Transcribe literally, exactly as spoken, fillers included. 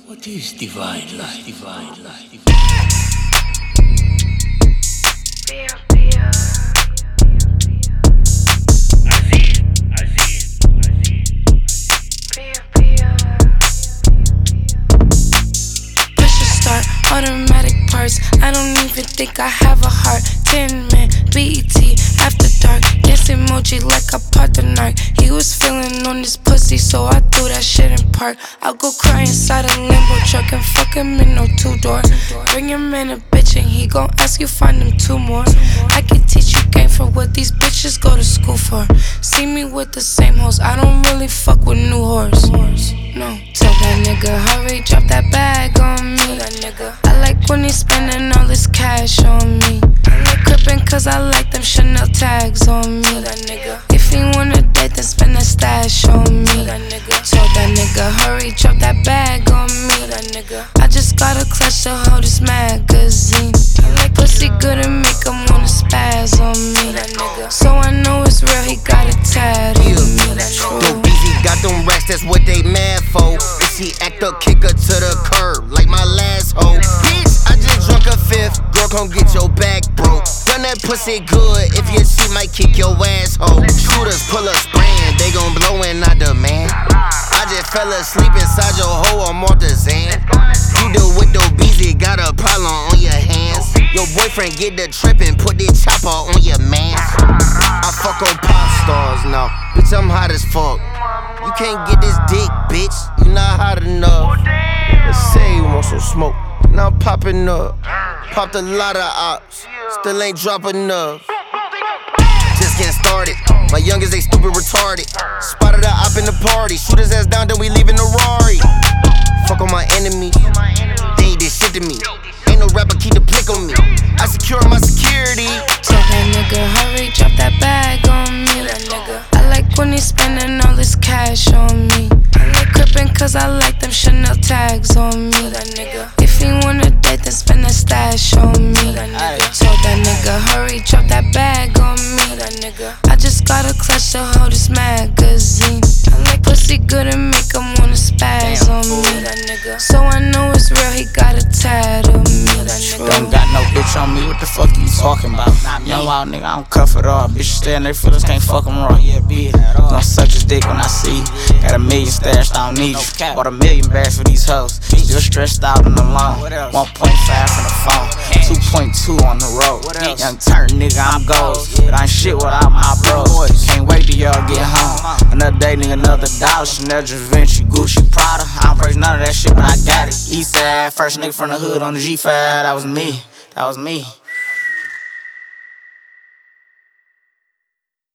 What is divine life? Divine life. Divine life. Automatic parts, I don't even think I have a heart. Tin Man, B E T, after dark. Yes, emoji like I popped the narc. He was feeling on this pussy, so I threw that shit in park. I'll go cry inside a limbo truck and fuck him in no two-door. Bring him in a bitch and he gon' ask you find him two more. I can teach you game for what these bitches go to school for. See me with the same hoes, I don't really fuck with new whores. No, tell that nigga hurry, drop that bag on me. That nigga, I like when he's spending all his cash on me. I like crippin' cause I like them Chanel tags on me. That nigga, if he wanna date, then spend that stash on me. That nigga, tell that nigga hurry, drop that bag on me. That nigga, I just got a clutch to hold this magazine. I like pussy good and make him wanna spaz on me. That nigga, so I know it's real, he got a tattoo on me. That nigga, got them racks, that's what they mad for. If she act up, kick her to the curb, like my last hoe. Bitch, I just drunk a fifth, girl, come get your back broke. Run that pussy good, if you see, might kick your asshole. Shooters pull a spraying, they gon' blow and I demand. I just fell asleep inside your hoe, I'm off the Zan. You the widow busy, got a problem on your hands. Your boyfriend get the trip and put the chopper on your man. I fuck on pop stars now, bitch, I'm hot as fuck. You can't get this dick, bitch, you not hot enough. Let's say you want some smoke, now I'm popping up. Popped a lot of ops, still ain't dropping enough. Just getting started, my youngest they stupid retarded. Spotted a op in the party, shoot his ass down, then we leaving the Rari. Fuck on my enemies, they ain't did shit to me. Ain't no rapper keep the blick on me, I secure my security. Tell that nigga hurry, drop that bag on me. That nigga, I like when he's spending all his cash on me. I like crippin' cause I like them Chanel tags on me. That nigga, if he wanna date, then spend that stash on me. That nigga, tell that nigga hurry, drop that bag on me. That nigga, I just got a clutch to hold this magazine. I like pussy good and make him wanna spaz on me. That nigga, so I know it's real, he got a tattoo on me. That nigga, don't got no bitch on me, what the fuck you talking about? Young wild nigga, I don't cuff it all. Bitches stay in their feelings, can't fuck them raw. Yeah, bitch, gon' suck his dick when I see you. Got a million stashed, I don't need you. Bought a million bags for these hoes, still stressed out and alone. one point five from the phone, two point two on the road. Young turn nigga, I'm goals, but I ain't shit without my bros. Can't wait till y'all get home. Another day, nigga, another dollar. Chanel, Givenchy, Gucci, Prada. I don't praise none of that shit, but I got it. Eastside, first nigga from the hood on the G five, that was me, that was me.